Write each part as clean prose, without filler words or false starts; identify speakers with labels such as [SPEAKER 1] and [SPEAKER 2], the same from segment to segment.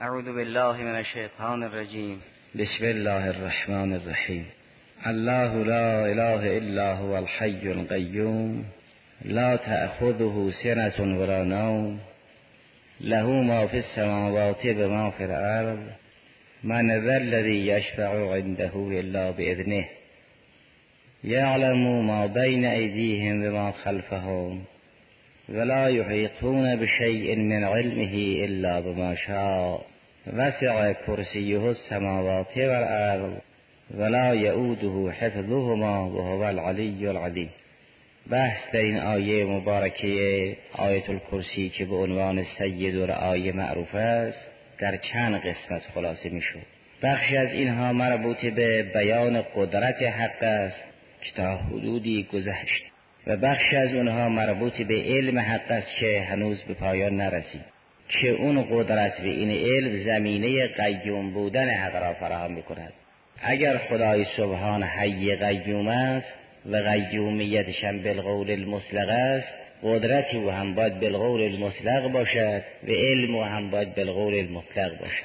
[SPEAKER 1] اعوذ بالله من الشیطان الرجیم.
[SPEAKER 2] بسم الله الرحمن الرحیم. الله لا اله الا هو الحی القیوم لا تأخذه سنة ولا نوم له ما في السماوات و ما في الارض من ذا الذی یشفع عنده الا باذنه یعلم ما بین ایدیهم و ما خلفهم ولا یحیطون بشیء من علمه الا بما شاء وسع کرسیه السماوات والارض ولا یؤوده حفظهما وهو العلی العظیم. بحث در این آیه مبارکه آیت الکرسی که به عنوان سید الرعای معروف است در چند قسمت خلاصه می شود. بخشی از اینها مربوط به بیان قدرت حق است که تا حدودی گذشت و بخشی از اونها مربوط به علم حق است که هنوز به پایان نرسید، که اون قدرت و این علم زمینه قیوم بودن حق را فراهم می‌کند. اگر خدای سبحان حی قیوم است و قیومیتش هم بالقول المطلق است، قدرتی او هم باید بالقول المطلق باشد و علم او هم باید بالقول المطلق باشد.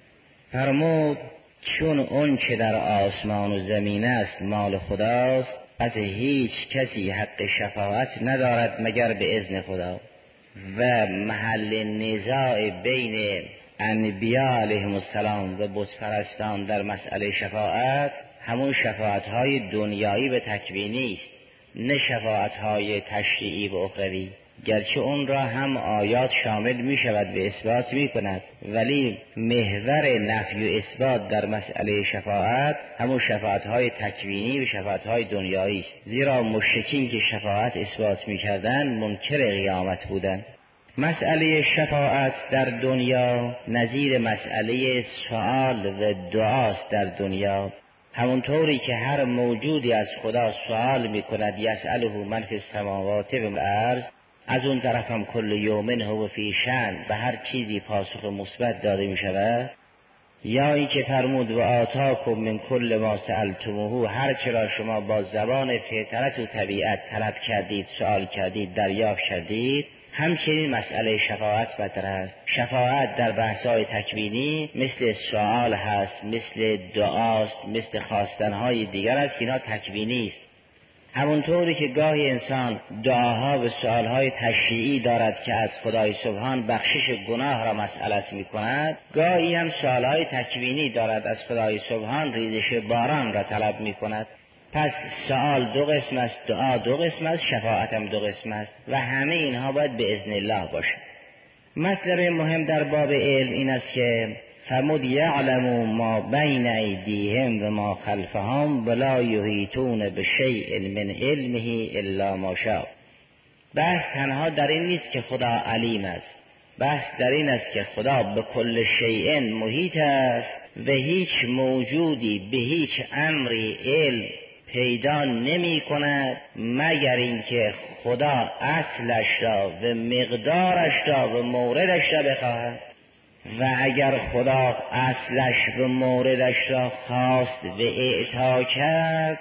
[SPEAKER 2] فرمود چون اون که در آسمان و زمین است مال خداست، از هیچ کسی حق شفاعت ندارد مگر به اذن خدا، و محل نزاع بین انبیاء علیهم السلام و بتپرستان در مسئله شفاعت همون شفاعت‌های دنیایی و تکوینی است، نه شفاعت‌های تشریعی و اخروی، گرچه اون را هم آیات شامل می شود و اثبات می کند، ولی محور نفی و اثبات در مسئله شفاعت همون شفاعت‌های تکوینی و شفاعت‌های دنیایی است، زیرا مشرکین که شفاعت اثبات می کردن منکر قیامت بودند. مسئله شفاعت در دنیا نظیر مسئله سؤال و دعاست در دنیا، همونطوری که هر موجودی از خدا سؤال می کند یسأله من فی السماوات و الارض، از اون طرف هم کل یوم هو فی شأن و هر چیزی پاسخ مثبت داده می شود. یا این که فرمود و آتاکم من کل ما سألتموه، هر چرا شما با زبان فطرت و طبیعت طلب کردید، سؤال کردید، دریافت کردید. همچنین مسئله شفاعت مطرح است. شفاعت در بحث‌های تکوینی مثل سؤال هست، مثل دعاست، مثل خواستن‌های دیگر است که اینا تکوینی است. همونطوری که گاهی انسان دعاها و سؤالهای تشریعی دارد که از خدای سبحان بخشش گناه را مسئلت می کند، گاهی هم سؤالهای تکوینی دارد از خدای سبحان ریزش باران را طلب می کند. پس سؤال دو قسم است، دعا دو قسم است، شفاعت هم دو قسم است و همه اینها باید به اذن الله باشه. مطلب مهم در باب علم این است که فرمود یعلم ما بین ایدیهم و ما خلفهم ولا یحیطون بشیء من علمه الا ما شاء. بحث تنها در این نیست که خدا علیم است، بحث در این است که خدا به کل شیء محیط است و هیچ موجودی به هیچ امری علم پیدا نمی کند مگر اینکه خدا اصلش را و مقدارش را و موردش را بخواهد. و اگر خدا اصلش و موردش را خواست و اعطا کرد،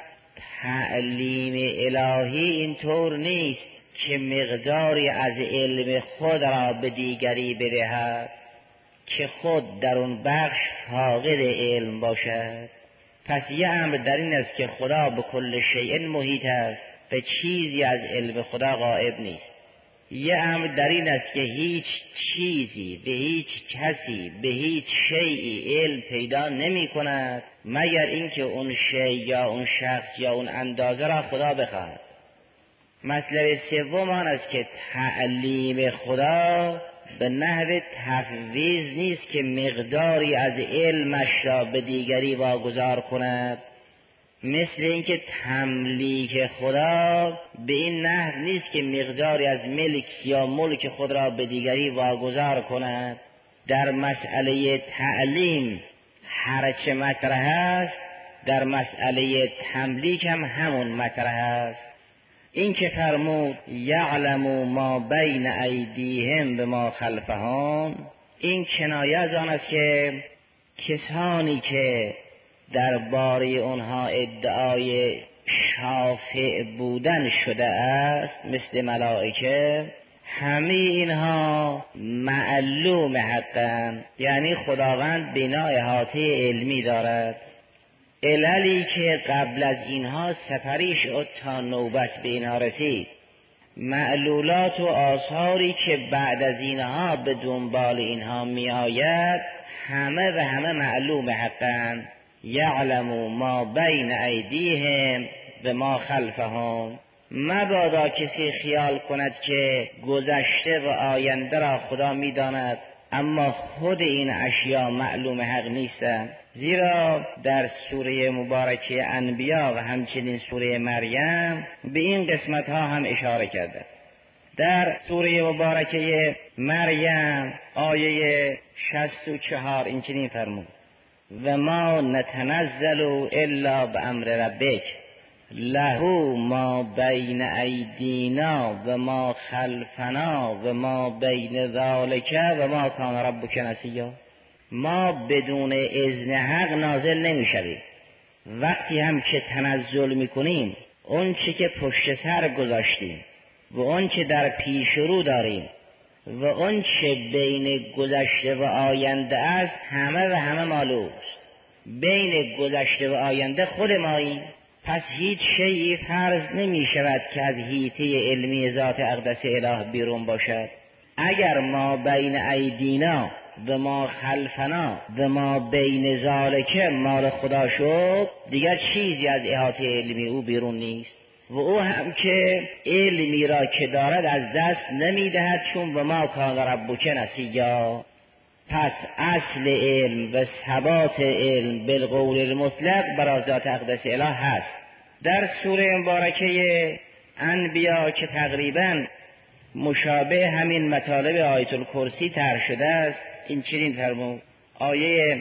[SPEAKER 2] تعلیم الهی اینطور نیست که مقداری از علم خود را به دیگری بدهد که خود در اون بخش فاقد علم باشد. پس یه امر در این است که خدا به کل شیء محیط است و چیزی از علم خدا غائب نیست. یه امر در این است که هیچ چیزی به هیچ کسی به هیچ شیئی علم پیدا نمی کند مگر اینکه اون شیء یا اون شخص یا اون اندازه را خدا بخواهد. مطلب سوم آن است که تعلیم خدا به نحو تفویض نیست که مقداری از علمش را به دیگری واگذار کند، مثل اینکه تملیک خدا به این نحو نیست که مقداری از ملک یا ملک خود را به دیگری واگذار کند. در مسئله تعلیم هرچه مطرح است در مسئله تملیک هم همون مطرح است. این که فرمود یعلم ما بین ایدیهم و ما خلفهم، این کنایه از آن است که کسانی که درباره اونها ادعای شافع بودن شده است مثل ملائکه، همه اینها معلوم حقن، یعنی خداوند بنا احاطه علمی دارد. عللی که قبل از اینها سپری شد تا نوبت به اینها رسید، معلولات و آثاری که بعد از اینها به دنبال اینها می آید، همه و همه معلوم حقن. یعلم ما بین ایدیهم و ما خلفهم. مبادا کسی خیال کند که گذشته و آینده را خدا می داند، اما خود این اشیاء معلوم حق نیستند. زیرا در سوره مبارکه انبیا و همچنین سوره مریم به این قسمت ها هم اشاره کرده. در سوره مبارکه مریم آیه 64 این چنین فرمود: و ما نتنزل الا بامر ربک له ما بین ایدینا و ما خلفنا و ما بین ذالک و ما کان ربک نسیا. ما بدون اذن حق نازل نمیشویم. وقتی هم که تنزل میکنیم، اون چه که پشت سر گذاشتیم و اون چه در پیش رو داریم و اون چه بین گذشته و آینده است، همه و همه معلوم است. بین گذشته و آینده خود ماییم. پس هیچ شیئی فرض نمی شود که از حیطه علمی ذات اقدس اله بیرون باشد. اگر ما بین ایدینا و ما خلفنا و ما بین ذالک مال خدا شد، دیگر چیزی از احاطه علمی او بیرون نیست و او هم که علمی را که دارد از دست نمی دهد، چون و ما کان ربک نسیا. پس اصل علم و ثبات علم بالقول المطلق برای ذات اقدس اله هست. در سوره مبارکه انبیا که تقریبا مشابه همین مطالب آیت الکرسی طرح شده است، این چنین فرمود: آیه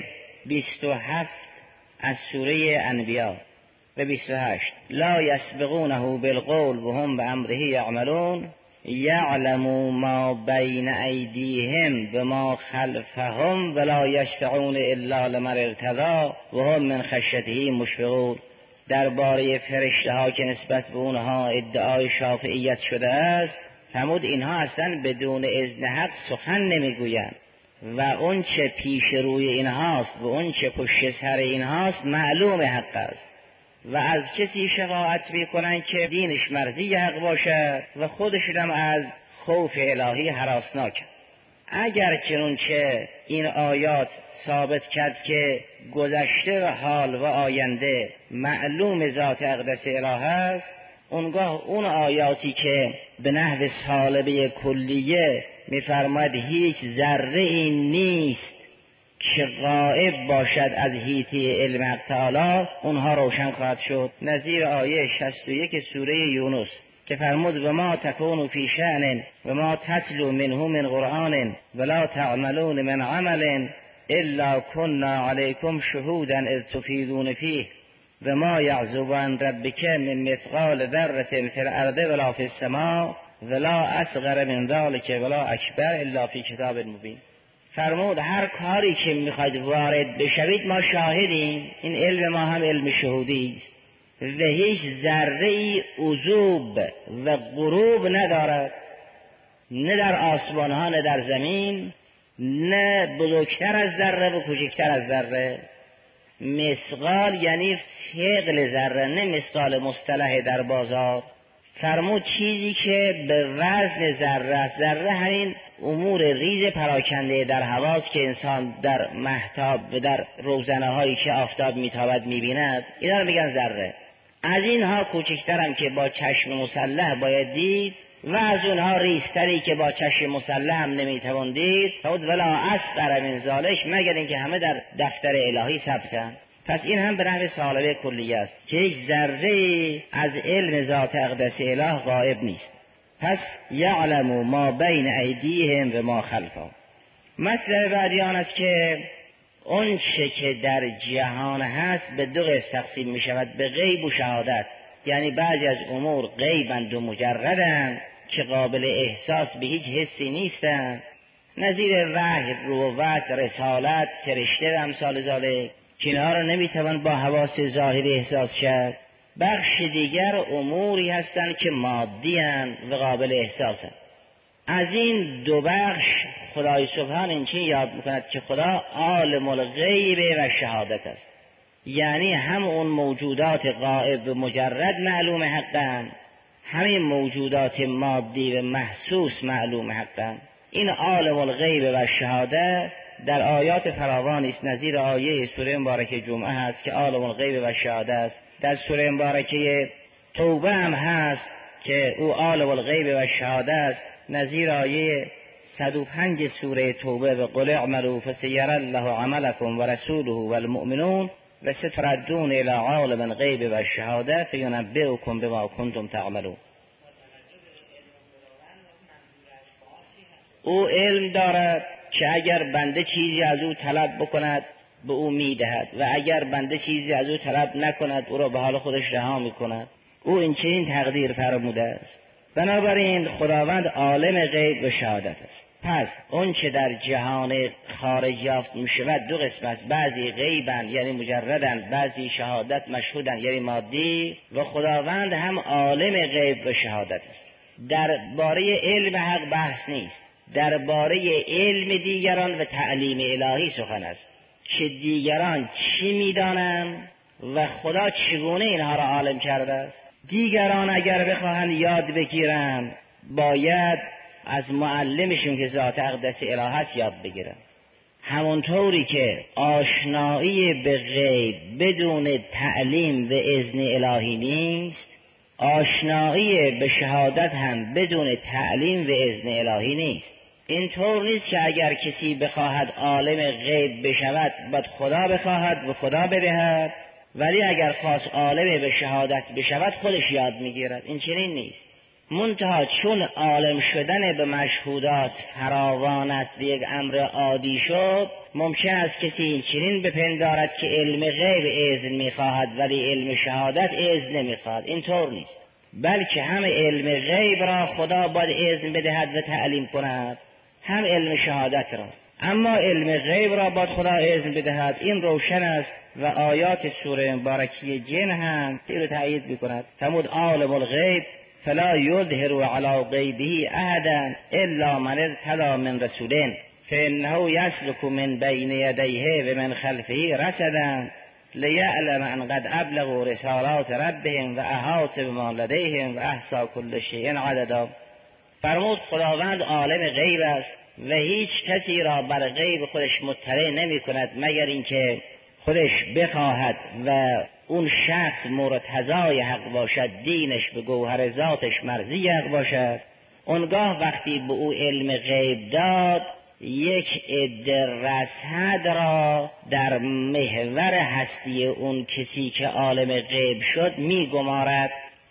[SPEAKER 2] 27 از سوره انبیا و 28: لا یسبقونه بالقول و هم بامره یعملون یعلم ما بین ایدیهم و ما خلفهم ولا یشفعون الا لمن ارتضی و هم من خشیته مشفقون. درباره فرشته ها که نسبت به اونها ادعای شافعیت شده است، فرمود اینها اصلا بدون اذن حق سخن نمیگویند و اون چه پیش روی اینهاست و اون چه پشت سر اینهاست معلوم حق است. و از کسی شفاعت میکنن که دینش مرضی حق باشد و خودشون هم از خوف الهی هراسناک. اگر چنانچه این آیات ثابت کرد که گذشته و حال و آینده معلوم ذات اقدس اله است، اونگاه اون آیاتی که به نحو سالبه کلیه میفرماید هیچ ذره این نیست که غائب باشد از حیطه علم حق تعالی، اونها روشن خواهد شد. نظیر آیه 61 سوره یونس که فرمود و ما تکون فی شأن و ما تتلو منه من قرآن ولا تعملون من عمل الا كنا علیکم شهودا اذ تفیضون فیه و ما یعزب عن ربک من مثقال ذره فی الارض ولا فی السماء ولا اصغر من ذلک ولا اکبر الا فی کتاب مبین. فرمود هر کاری که میخواید وارد بشوید ما شاهدیم. این علم ما هم علم شهودی است و هیچ ذره ای عزوب و غروب ندارد، نه در آسمان ها نه در زمین، نه بزرگتر از ذره و کوچکتر از ذره. مثقال یعنی ثقل ذره، نه مثقال مصطلح در بازار. فرمود چیزی که به وزن ذره است. ذره همین امور ریز پراکنده در هواست که انسان در مهتاب و در روزنه هایی که آفتاب میتابد میبیند، اینا رو میگن ذره. از اینها کوچکترم که با چشم مسلح باید دید و از اونها ریزتری که با چشم مسلح هم نمیتوان دید. فرمود ولا اصغر من ذلک، مگر اینکه همه در دفتر الهی ثبتند. پس این هم به نحو سالبه کلیه است که هیچ ذره از علم ذات اقدس اله غائب نیست. پس یعلم ما بین ایدیهم و ما خلفهم. مطلب بعدی آن است که اون چه که در جهان هست به دو قسم تقسیم می شود، به غیب و شهادت. یعنی بعضی از امور غیبند و مجردند که قابل احساس به هیچ حسی نیستند، نظیر وحی، نبوت، رسالت، فرشته و امثال ذالک، که اینها را نمیتوان با حواس ظاهری احساس کرد. بخش دیگر اموری هستند که مادی اند و قابل احساسند. از این دو بخش خدای سبحان این چین یاد میکند که خدا عالم الغیب و شهادت است، یعنی هم اون موجودات غائب مجرد معلوم حقن، همین موجودات مادی و محسوس معلوم حقن. این عالم الغیب و شهادت در آیات فراوانی است، نظیر آیه سوره مبارکه جمعه هست که عالم الغیب و شهادت است. در سوره مبارکه توبه هم هست که او عالم الغیب و شهادت است، نظیر آیه 105 سوره توبه و قل اعملوا فسيرى الله عملكم ورسوله والمؤمنون وستردون الى عالم الغیب و شهادت فینبئکم بما کنتم تعملون. او علم دارد که اگر بنده چیزی از او طلب بکند به او میدهد و اگر بنده چیزی از او طلب نکند او را به حال خودش رها میکند. او این چنین تقدیر فرموده است. بنابراین خداوند عالم غیب و شهادت است. پس اون چه در جهان خارج یافت میشود دو قسم است، بعضی غیبن یعنی مجردن، بعضی شهادت مشهودن یعنی مادی، و خداوند هم عالم غیب و شهادت است. درباره علم حق بحث نیست، درباره علم دیگران و تعلیم الهی سخن است که دیگران چی میدانند و خدا چگونه اینها را عالم کرده است. دیگران اگر بخواهند یاد بگیرند باید از معلمشون که ذات اقدس الهی یاد بگیرند. همونطوری که آشنایی به غیب بدون تعلیم و اذن الهی نیست، آشنایی به شهادت هم بدون تعلیم و اذن الهی نیست. اینطور نیست که اگر کسی بخواهد عالم غیب بشود باید خدا بخواهد و خدا بدهد، ولی اگر خواست عالم به شهادت بشود خودش یاد میگیرد. این چنین نیست. منتها چون عالم شدن به مشهودات فراوان است و یک امر عادی شد، ممکن است کسی این چنین بپندارد که علم غیب اذن میخواهد ولی علم شهادت اذن نمیخواهد. اینطور نیست، بلکه هم علم غیب را خدا باید اذن بدهد و تعلیم کند، هم علم شهادت را. اما علم غیب را باید خدا اذن بدهد. این روشن است و آیات سوره مبارکه جن هم این رو تأیید میکند. فرمود عالم الغیب فلا یظهر علی غیبه احدا الا من ارتضی من رسول فانه یسلک من بین یدیه و من خلفه رصدا لیعلم ان قد ابلغوا رسالات ربهم و احاط بما لدیهم و احصی کل شیء عددا. فرمود خداوند عالم غیب است و هیچ کسی را بر غیب خودش مطلع نمی کند مگر اینکه خودش بخواهد و اون شخص مرتضای حق باشد، دینش به گوهر ذاتش مرضی حق باشد. اونگاه وقتی به او علم غیب داد، یک عده رصد را در محور هستی اون کسی که عالم غیب شد می گمارد.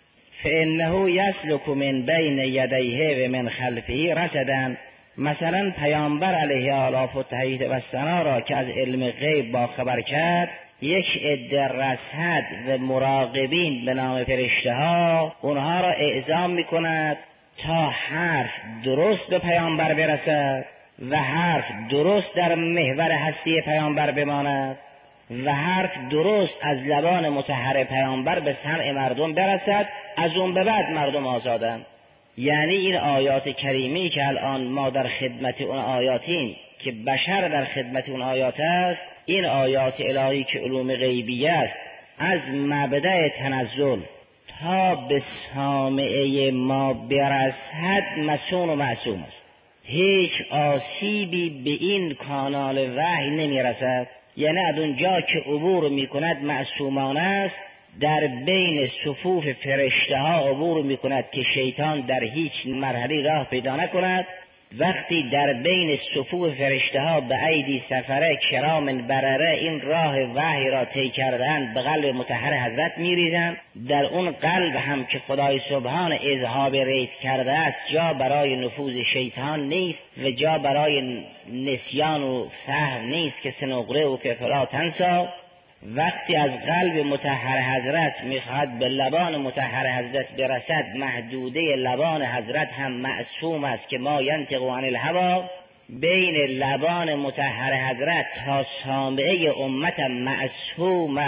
[SPEAKER 2] فانه یسلک من بین یدیه و من خلفه رصدا. مثلا پیامبر علیه آلاف و تحیید و ثنا را که از علم غیب با خبر کرد، یک عده رصد و مراقبین به نام فرشته ها اونها را اعزام میکند تا حرف درست به پیامبر برسد و حرف درست در محور هستی پیامبر بماند و حرف درست از لبان مطهر پیامبر به سمع مردم برسد. از اون به بعد مردم آزادند. یعنی این آیات کریمی که الان ما در خدمت اون آیاتیم که بشر در خدمت اون آیات است، این آیات الهی که علوم غیبی است از مبدأ تنزل تا به سامعه ما برسد مسون و معصوم است. هیچ آسیبی به این کانال وحی نمی رسد. یعنی از اونجا که عبور می کند معصومانه است، در بین صفوف فرشته ها عبور می کند که شیطان در هیچ مرحله راه پیدا نکند. وقتی در بین صفوف فرشته ها به ایدی سفره کرام برره این راه وحی را طی کردند به قلب مطهر حضرت می ریزند. در اون قلب هم که خدای سبحان اذهاب ریز کرده است جا برای نفوذ شیطان نیست و جا برای نسیان و سهو نیست که سنقره و که فلا تنسا. وقتی از قلب مطهر حضرت میخواد به لبان مطهر حضرت برسد، محدوده لبان حضرت هم معصوم است که ما ینطق عن الهوی. بین لبان مطهر حضرت تا سامعه امت معصوم است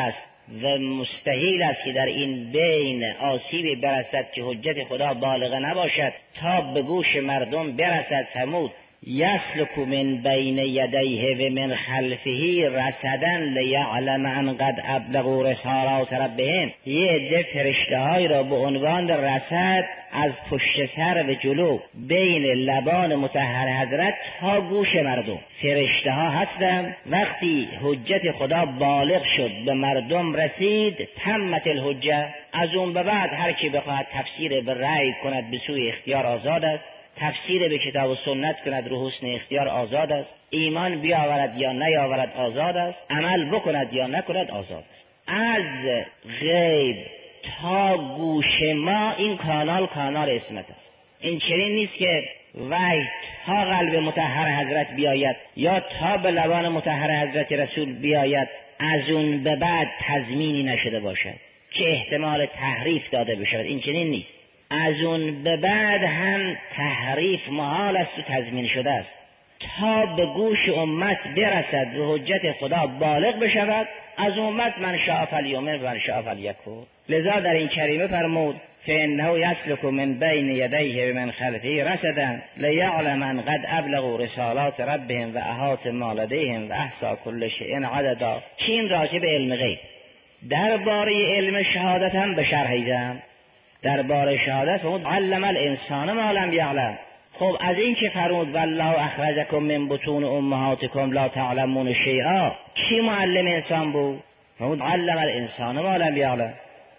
[SPEAKER 3] و مستحیل است که در این بین آسیبی برسد که حجت خدا بالغ نباشد تا به گوش مردم برسد. فرمود یسلک من بین یدیه و من خلفه رصدا لیعلم ان قد ابلغوا رسالات ربهم. یه عده فرشته‌هایی را به عنوان رصد از پشت سر و جلو بین لبان مطهر حضرت تا گوش مردم فرشته‌ها هستند. وقتی حجت خدا بالغ شد به مردم رسید تمت الحجه. از اون به بعد هر کی بخواهد تفسیر به رأی کند به سوی اختیار آزاد است، تفسیر به کتاب و سنت کند رو حسن اختیار آزاد است، ایمان بیاورد یا نیاورد آزاد است، عمل بکند یا نکند آزاد است. از غیب تا گوش ما این کانال اسمت است. این چنین نیست که وحی تا قلب مطهر حضرت بیاید یا تا به لبان مطهر حضرت رسول بیاید از اون به بعد تضمینی نشده باشد که احتمال تحریف داده بشود. این چنین نیست. از اون به بعد هم تحریف محال است و تضمین شده است تا به گوش امت برسد و حجت خدا بالغ بشود. از امت من شاء فلیؤمن و من شاء فلیکفر. لذا در این کریمه فرمود فانه یسلک من بین یدیه و من خلفه رصدا لیعلم ان قد ابلغوا رسالات ربهم و احاط ما لدیهم و احصی کل شیء عددا. که این راجع به علم غیب. درباره علم شهادت هم به شرحی دهم. درباره شهادت فرمود علم الانسان ما لم یعلم. خب از این که فرمود والله اخرجکم من بطون امهاتکم لا تعلمون شیئا، کی معلم انسان بود؟ فرمود علم الانسان ما لم یعلم.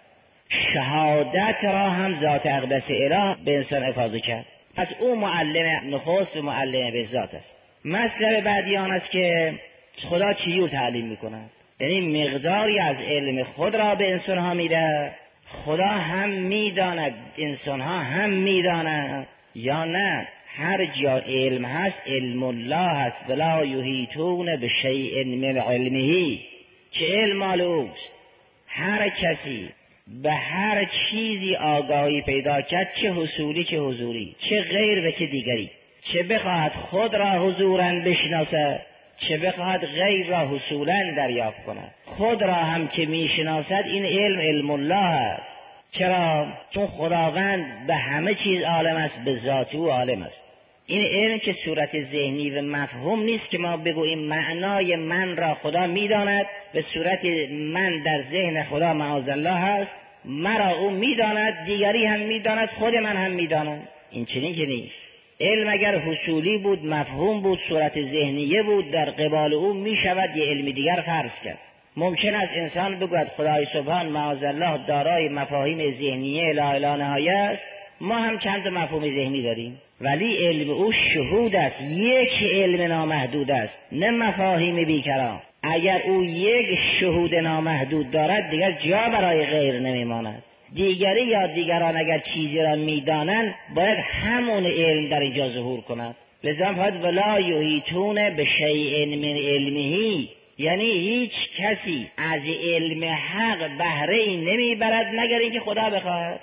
[SPEAKER 3] شهادت را هم ذات اقدس اله به انسان افاضه کرد. پس او معلم نخست و معلم به ذات است. مطلب بعدی آن است که خدا چیو تعلیم میکند، یعنی مقداری از علم خود را به انسان ها میده. خدا هم میداند انسان ها هم میداند یا نه؟ هر جا علم هست علم الله هست. ولا یحیطون بشیء من علمه، که علم مال اوست. هر کسی به هر چیزی آگاهی پیدا کرد، چه حصولی چه حضوری، چه غیر و چه دیگری، چه بخواهد خود را حضوراً بشناسد چه بخواهد غیر را حصولاً دریافت کند. خود را هم که میشناسد این علم الله است. چرا؟ چون خداوند به همه چیز عالم است، به ذات او عالم است. این علم که صورت ذهنی و مفهوم نیست که ما بگوییم معنای من را خدا میداند، به صورت من در ذهن خدا معاذالله هست، مرا او میداند، دیگری هم میداند، خود من هم میداند. این چنین که نیست. علم اگر حصولی بود، مفهوم بود، صورت ذهنیه بود، در قبال او میشود یه علم دیگر فرض کرد. ممکن است انسان بگوید خدای سبحان معاذالله دارای مفاهیم ذهنیه لا اله نهایه است، ما هم چند مفهوم ذهنی داریم، ولی علم او شهود است، یک علم نامحدود است، نه مفاهیم بیکران. اگر او یک شهود نامحدود دارد دیگر جا برای غیر نمیماند. دیگری یا دیگران اگر چیزی را میدانند باید همون علم در اینجا ظهور کند. لذا فرمود ولا یحیطون بشیء من علمه، یعنی هیچ کسی از علم حق بهره ای نمیبرد مگر اینکه خدا بخواهد.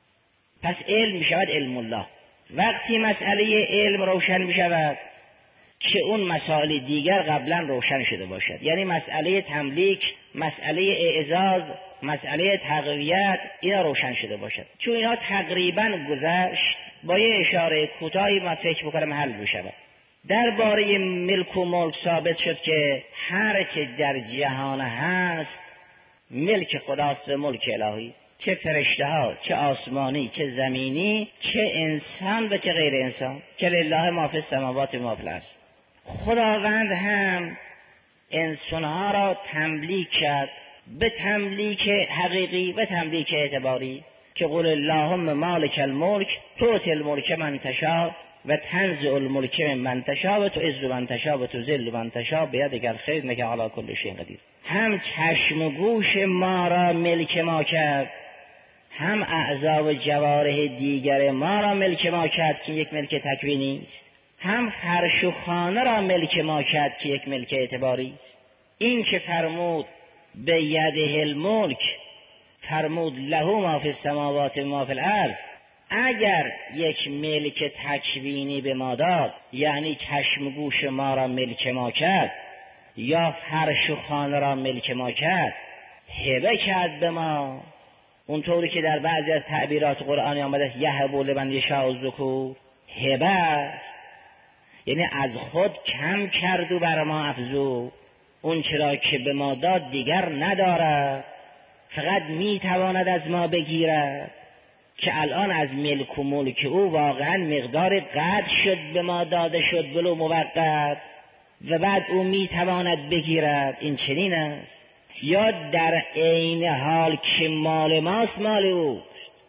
[SPEAKER 3] پس علم میشود علم الله. وقتی مسئله علم روشن میشود که اون مسائل دیگر قبلا روشن شده باشد، یعنی مسئله تملیک، مسئله اعزاز، مسئله تقویت، اینا روشن شده باشد. چون اینا تقریبا گذشت، با یه اشاره کوتاهی من فکر بکنم حل بشود. درباره ملک و ملک ثابت شد که هر چه در جهان هست ملک خداست و ملک الهی، چه فرشته ها، چه آسمانی، چه زمینی، چه انسان و چه غیر انسان، که لله ما فی السماوات و ما فی الارض. خداوند هم انسان ها را تملیک کرد، به تملیک حقیقی و تملیک اعتباری، که قل اللهم مالک الملک تؤتی الملک من تشاء و تنزع الملک من تشاء و تعز من تشاء و تذل من تشاء بیدک الخیر انک علی کل شیء قدیر. هم چشم و گوش ما را ملک ما کرد، هم اعضا و جوارح دیگر ما را ملک ما کرد که یک ملک تکوینی است، هم فرش و خانه را ملک ما کرد که یک ملک اعتباری است. این که فرمود به یده الملک، فرمود له ما فی السماوات و ما فی الارض، اگر یک ملک تکوینی به ما داد، یعنی چشم و گوش ما را ملک ما کرد یا فرش و خانه را ملک ما کرد، هبه کرد به ما، اونطوری که در بعضی از تعبیرات قرآنی آمده است یهب لمن یشاء الذکور، هبه است یعنی از خود کم کرد و بر ما افزود، اون چرا که به ما داد دیگر ندارد، فقط میتواند از ما بگیرد، که الان از ملک و ملک او واقعا مقدار قدر شد به ما داده شد ولو موقت، و بعد او میتواند بگیرد. این چنین است. یا در عین حال که مال ماست مال اوست،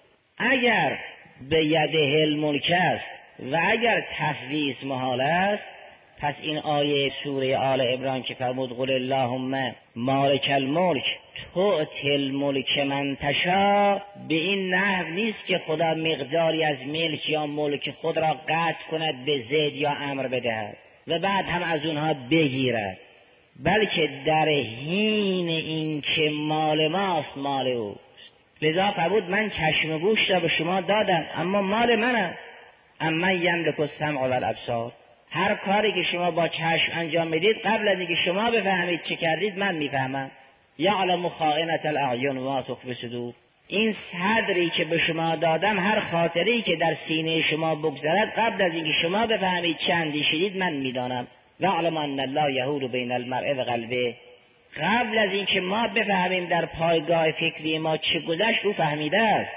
[SPEAKER 3] اگر به یده الملک است و اگر تفویض محال است، پس این آیه سوره آل عمران که فرمود قل اللهم مالک الملک تؤتی الملک من تشاء، به این نحو نیست که خدا مقداری از ملک یا ملک خود را قطع کند به زید یا امر بدهد و بعد هم از اونها بگیرد، بلکه در حین این که مال ماست مال اوست. لذا فرمود من چشم گوش را به شما دادم اما مال من است. اما یملک السمع والابصار، هر کاری که شما با چشم انجام میدید قبل از اینکه شما بفهمید چه کردید من میفهمم. یعلم خائنة الاعین و ما تخفی الصدور، این صدری که به شما دادم هر خاطری که در سینه شما بگذرد قبل از اینکه شما بفهمید چه اندیشیدید من میدانم. واعلم ان الله یحول بین المرء و قلبه، قبل از اینکه ما بفهمیم در پایگاه فکری ما چه گذشت او فهمیده است،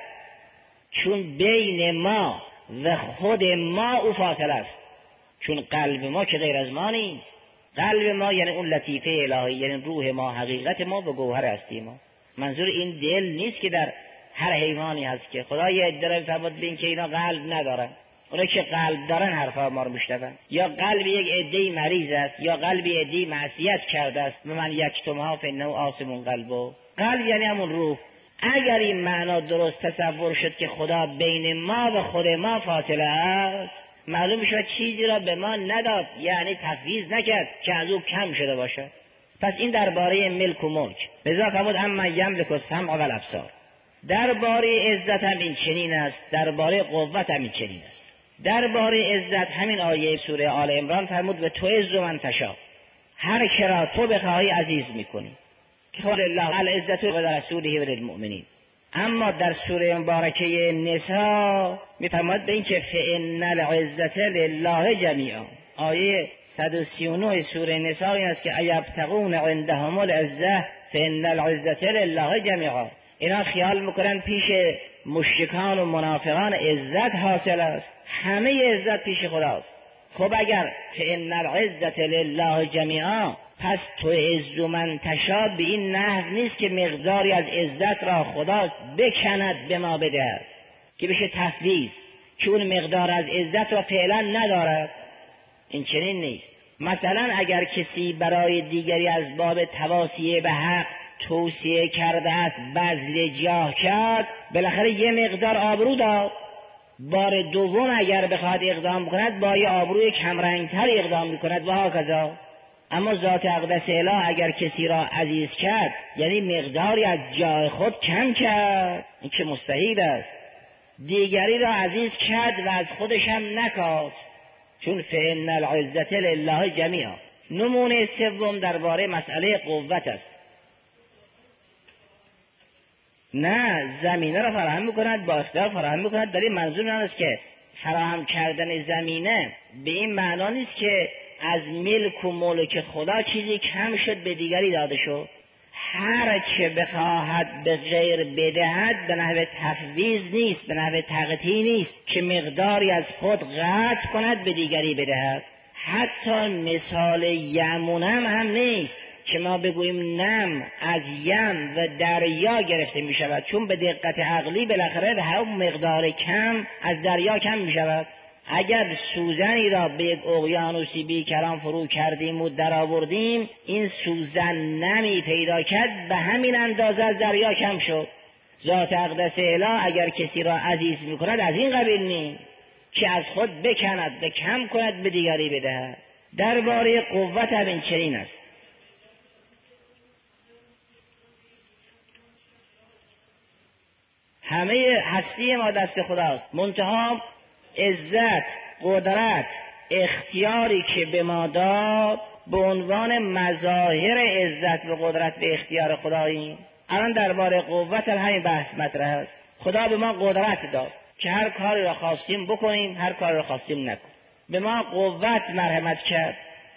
[SPEAKER 3] چون بین ما و خود ما او فاصله است، چون قلب ما که غیر از ما نیست. قلب ما یعنی اون لطیفه الهی، یعنی روح ما، حقیقت ما و گوهر هستی ما. منظور این دل نیست که در هر حیوانی هست که خدا یه عده را فرمود بین که اینا قلب ندارن، اونا که قلب دارن حرفا ما رو میشنون. یا قلب یک عده مریض است، یا قلب عده معصیت کرده است و من یکتمها فانه آثم قلبه. قلب یعنی همون روح. اگر این معنا درست تصور شد که خدا بین ما و خود ما فاصله است، معلوم شد چیزی را به ما نداد، یعنی تفویض نکرد که از او کم شده باشد. پس این درباره ملک و ملک. لذا فرمود اما یملک السمع والابصار. درباره عزت هم این چنین است، درباره قوت هم این چنین است. درباره عزت همین آیه سوره آل عمران فرمود و تو عز من تشاء، هر کی را تو بخواهی عزیز میکنی، که قال الله العزت ولرسوله وللمؤمنین. اما در سوره مبارکه نساء میفرماد به این که فان العزت لله جمیعا. آیه 139 سوره نساء این است که ایبتغون عندهم العزه فان العزت لله جمیعا. اینا خیال میکنن پیش مشرکان و منافقان عزت حاصل است، همه عزت پیش خداست. خب اگر فان العزت لله جمیعا، پس تو عز من تشاء به این نحو نیست که مقداری از عزت را خدا بکند به ما بدهد که بشه تفویض، که اون مقدار از عزت را فعلا ندارد. این چنین نیست. مثلا اگر کسی برای دیگری از باب تواصیه به حق توصیه کرده است، بذل جاه کرد، بالاخره یه مقدار آبرو داد. بار دوم اگر بخواد اقدام کند با یه آبروی کمرنگتر اقدام میکند و هاکذا. اما ذات اقدس اله اگر کسی را عزیز کرد یعنی مقداری از جاه خود کم کرد، این که مستحیل است. دیگری را عزیز کرد و از خودش هم نکاست، چون فإن العزة لله جمیعا. نمونه سوم درباره مسئله قوت است. نه زمینه را فراهم میکند، با اختیار فراهم میکند. دلیل منظور این است که فراهم کردن زمینه به این معنا نیست که از ملک و ملک خدا چیزی کم شد به دیگری داده شد. هر چه بخواهد به غیر بدهد به نحو تفویض نیست، به نحو تقطیع نیست که مقداری از خود قطع کند به دیگری بدهد. حتی مثال یمونم هم نیست که ما بگوییم نم از یم و دریا گرفته می شود، چون به دقت عقلی بالاخره به هم مقدار کم از دریا کم می شود. اگر سوزنی را به یک اقیانوسی بیکران فرو کردیم و در آوردیم، این سوزن نمی پیدا کرد، به همین اندازه از دریا کم شد. ذات اقدس اله اگر کسی را عزیز می کند از این قبیل نیست که از خود بکند به کم کند به دیگری بدهد. درباره قوت هم این چنین است. همه هستی ما دست خداست، منتها عزت، قدرت، اختیاری که به ما داد به عنوان مظاهر عزت و قدرت و اختیار خداییم. الان درباره قوت همین بحث مطرح است. خدا به ما قدرت داد که هر کاری را خواستیم بکنیم، هر کاری را خواستیم نکنیم. به ما قوت مرحمت کرد.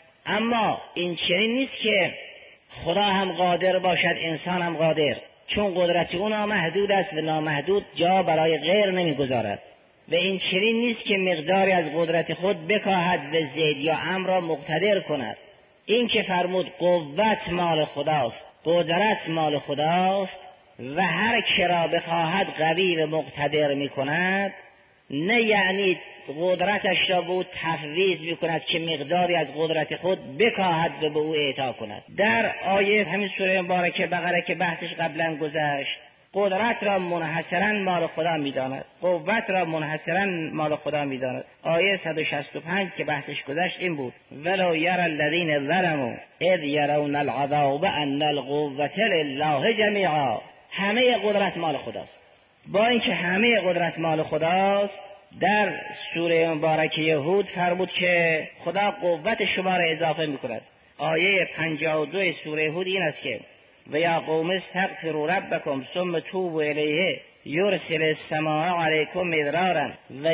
[SPEAKER 3] اما این چنین نیست که خدا هم قادر باشد انسان هم قادر، چون قدرت او نامحدود است و نامحدود جا برای غیر نمیگذارد. و این چنین نیست که مقداری از قدرت خود بکاهد و زید یا امر را مقتدر کند. این که فرمود قوت مال خداست، قدرت مال خداست و هر که را بخواهد قوی و مقتدر میکند، نه یعنی قدرتش را به او تفویض میکند که مقداری از قدرت خود بکاهد و به او اعطا کند. در آیه همین سوره مبارکه بقره که بحثش قبلا گذشت، قدرت را منحصرا مال خدا میداند، قوت را منحصرا مال خدا میداند. آیه 165 که بحثش گذشت این بود: ولو یری الذین ظلموا اذ یرون العذاب ان القوة لله جمیعا. همه قدرت مال خداست. با اینکه همه قدرت مال خداست، در سوره مبارکه هود فرمود که خدا قوت شما را اضافه میکند. آیه 52 سوره هود این است که و یا قوم استغفروا ربکم ثم توبوا الیه یرسل السماء علیکم مدرارا و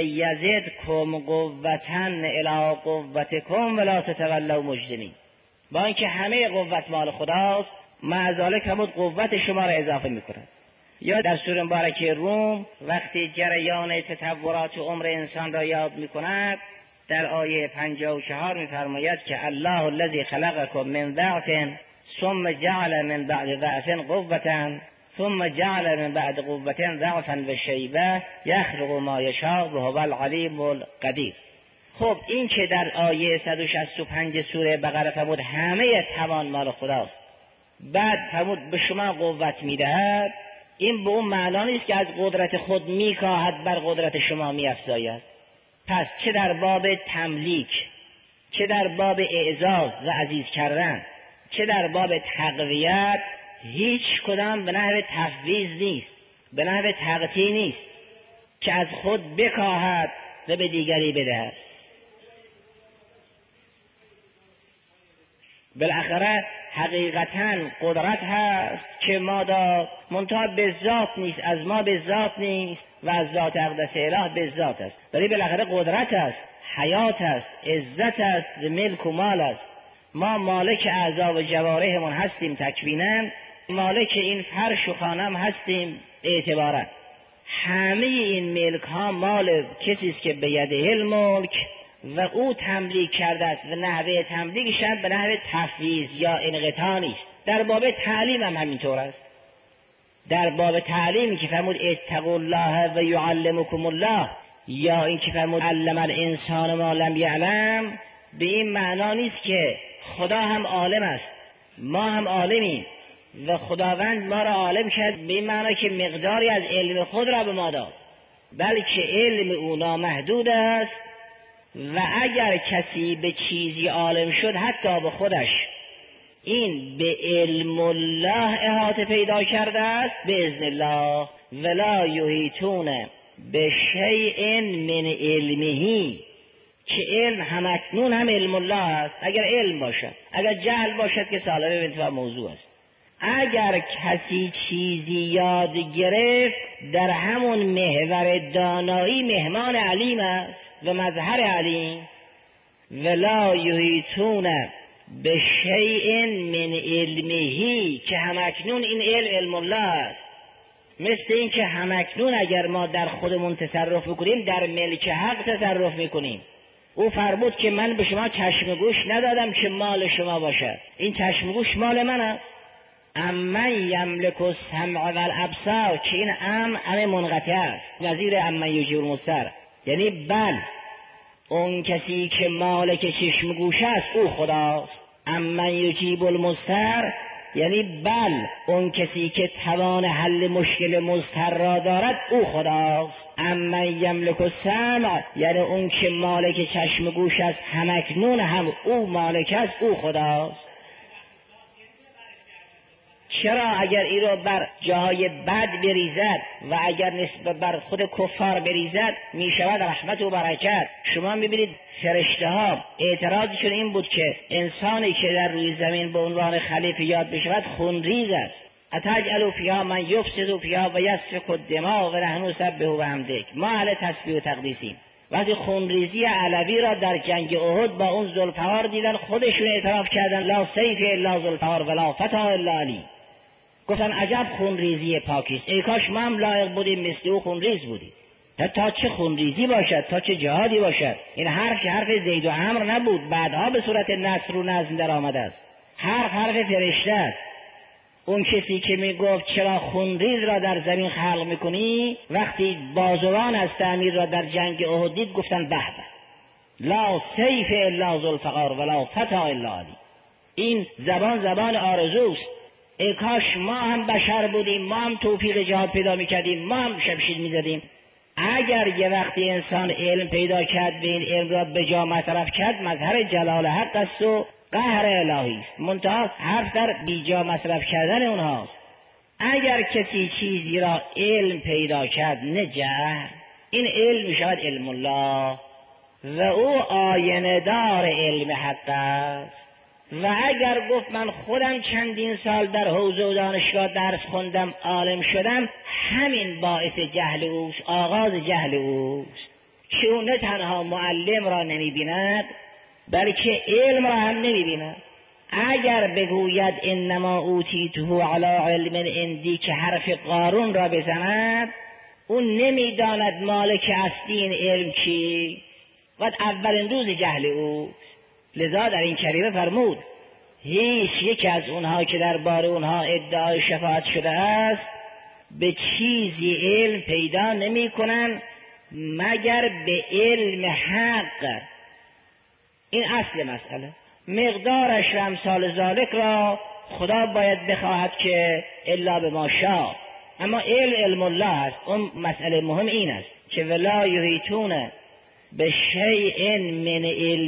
[SPEAKER 3] یزدکم قوة الی قوتکم ولا تتولوا مجرمین. با اینکه همه قوت مال خداست، مع ذلک هم قوت شما را اضافه میکند. یا در سوره مبارکه روم وقتی جریان تطورات عمر انسان را یاد میکند، در آیه 54 میفرماید که الله الذی خلقکم من ضعف ثم جعل من بعد ضعف قوة ثم جعل من بعد قوة ضعفا و شیبه یخلق ما یشاء وهو العلیم القدیر. خب این که در آیه 165 سوره بقره فرمود همه توان مال خداست، بعد فرمود به شما قوت میدهد، این به اون معنا نیست که از قدرت خود میکاهد بر قدرت شما میافزاید. پس چه در باب تملیک، چه در باب اعزاز و عزیز کردن، چه در باب تقویت، هیچ کدام به نحو تفویض نیست، به نحو تقطیع نیست که از خود بکاهد و به دیگری بدهد. بالاخره حقیقتاً قدرت هست که ما داد، منتها به ذات نیست، از ما به ذات نیست و از ذات اقدس اله به ذات است، ولی بالاخره قدرت است، حیات است، عزت است و ملک و مال است. ما مالک اعضا و جوارحمون هستیم تکویناً، مالک این فرش و خانم هستیم اعتباراً. همه این ملک ها مال کسی است که به یده الملک و او تملیک کرده است و نحوه تملیکش به نحوه تفویض یا انقطاع نیست. در باب تعلیم هم همینطور است. در باب تعلیم که فرمود اتقوا الله و یعلمکم الله، یا این که فرمود علم الانسان ما لم یعلم، به این معنا نیست که خدا هم عالم است، ما هم عالمیم و خداوند ما را عالم کرد به این معنا که مقداری از علم خود را به ما داد، بلکه علم او نامحدود است و اگر کسی به چیزی عالم شد حتی به خودش، این به علم الله احاطه پیدا کرده است به اذن الله. ولا یحیطون بشیء من علمه، که علم همکنون هم علم الله است. اگر علم باشد، اگر جهل باشد که سالمه به انتفاع موضوع است. اگر کسی چیزی یاد گرفت در همون محور دانایی مهمان علیم است و مظهر علیم. ولا یحیطون بشیء من علمه، که همکنون این علم الله است. مثل این که همکنون اگر ما در خودمون تصرف بکنیم در ملک حق تصرف میکنیم. او فرمود که من به شما چشم گوش ندادم که مال شما باشد، این چشم گوش مال من است. امن یملک السمع والابصار، که این ام منقطع است، وزیر امن یجیب المضطر، یعنی بل اون کسی که مالک چشم گوش است او خداست. امن یجیب المضطر یعنی بل اون کسی که توان حل مشکل مضطر را دارد او خداست. امن یملک السمع یعنی اون که مالک چشم گوش است همکنون هم او مالک است او خداست. چرا اگر این رو بر جای بد بریزد و اگر نسبت بر خود کفار بریزد می شود رحمت و برکت. شما میبینید فرشته ها اعتراضشون این بود که انسانی که در روی زمین به عنوان خلیفه یاد بشود خونریز است، اتجعل فیها من یفسد فیها و یسفک الدماء و نحن نسبح بحمدک. ما اهل تسبیح و تقدیسیم. وقتی خونریزی علوی را در جنگ احد با اون ذوالفقار دیدن، خودشون اعتراف کردن لا سیف الا ذوالفقار ولا فتح الا علی. گفتن عجب خونریزی پاکیست، ای کاش ما هم لایق بودیم مثل او خونریز بودیم. تا چه خونریزی باشد، تا چه جهادی باشد. این حرف که حرف زید و عمرو نبود، بعدها به صورت نصر و نظم در آمده است. حرف فرشته است. اون کسی که میگفت چرا خونریز را در زمین خلق میکنی، وقتی بازوان از تعمیر را در جنگ احد دید گفتن به به لا سیف الا ذوالفقار ولا فتح الا علی. این زبان آرزوست. ای کاش ما هم بشر بودیم، ما هم توفیق جهاد پیدا میکردیم، ما هم شمشیر میزدیم. اگر یه وقتی انسان علم پیدا کرد و این علم را به جا مصرف کرد، مظهر جلال حق است و قهر الهی است. منتها حرف در بیجا مصرف کردن اونهاست. اگر کسی چیزی را علم پیدا کرد نه جهل، این علم میشود علم الله و او آینه دار علم حق است. و اگر گفت من خودم چندین سال در حوزه و دانشگاه درس خوندم، عالم شدم، همین باعث جهل اوست، آغاز جهل اوست که او نه تنها معلم را نمی‌بیند بلکه علم را هم نمی‌بیند. اگر بگوید انما اوتیته علی علم عندی که حرف قارون را بزند، اون نمی‌داند مالک اصلی این علم چیست و اولین روز جهل اوست. لذا در این کریمه فرمود هیچ یک از اونها که درباره اونها ادعای شفاعت شده است به چیزی علم پیدا نمی کنن مگر به علم حق. این اصل مسئله. مقدارش و امثال ذالک را خدا باید بخواهد که الا به ما شاء. اما علم الله است. اون مسئله مهم این است که ولا یحیطون به شیء من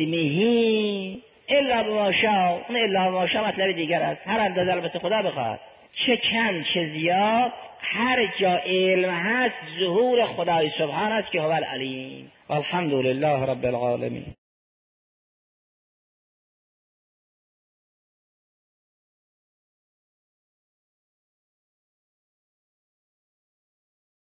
[SPEAKER 3] علمه الا بما شاء. اون الا بما شاء مطلب دیگر است. هر اندازه البته خدا بخواهد، چه کم چه زیاد، هر جا علم هست ظهور خدای سبحان است که هو العلیم. والحمد لله رب العالمین.